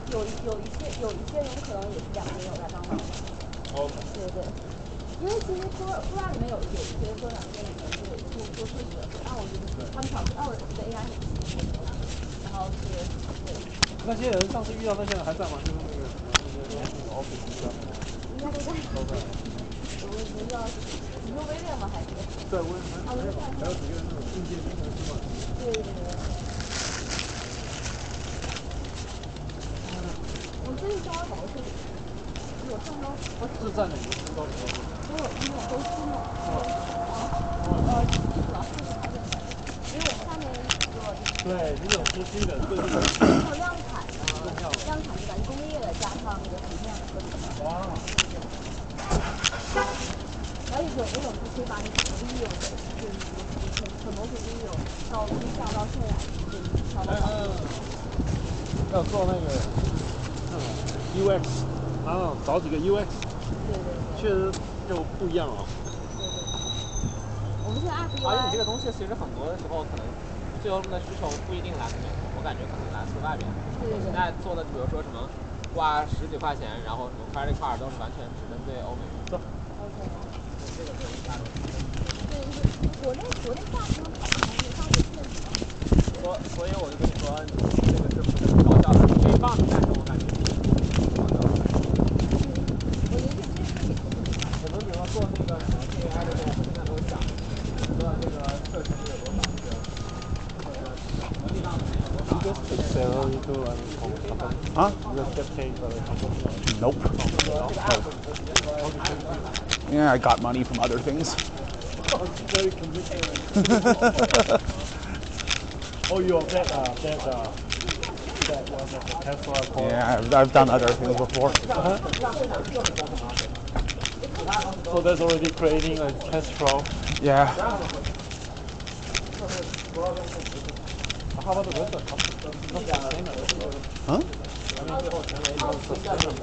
有一些人可能也是2年有在当老师。 OK。 对对。因为其实初二里面有一些科长跟你们是做数学的，然后我觉得他们考试2是AI 然后是对。 那些人上次遇到那些人还在吗？就是那个office 上面。 应该都在。 都在。 我不知道是你说威廉吗？还是？ 对，威廉。还有几个那种应届生的是吧？ 对对对。我最近稍微好一些。我上周是在哪个高中？ 都是呢。艺术老师是还是因为我们下面有个。 对，你有实习的，对对对。 还有量产的，量产是咱工业的，加上那个图片和什么。 哇。 还有一种是可以把你video的，就是很多是video到录像到渲染，就是调到。 要做那个UX， 找几个 UX。 对对对。 确实就不一样了。 对对。我们现在而且你这个东西其实很多的时候可能最后的需求不一定来自美国，我感觉可能来自外边。 对对对。 现在做的比如说什么花10几块钱，然后什么 credit card 都是完全只针对欧美人。 OK。 这个是一大类。 对，国内大学生考的还是大学现实。 所以我就跟你说，这个是不是很高效的？可以放着，但是我感觉我们比如说做那个什么 AI 的时候，现在都想整个这个社群有多少能力上面有多少。 Huh? Nope. Yeah, I got money from other things. Oh, you have that one at the Tesla. Yeah, I've done other things before. So that's already creating a cash flow. Yeah. How about the rest? Huh?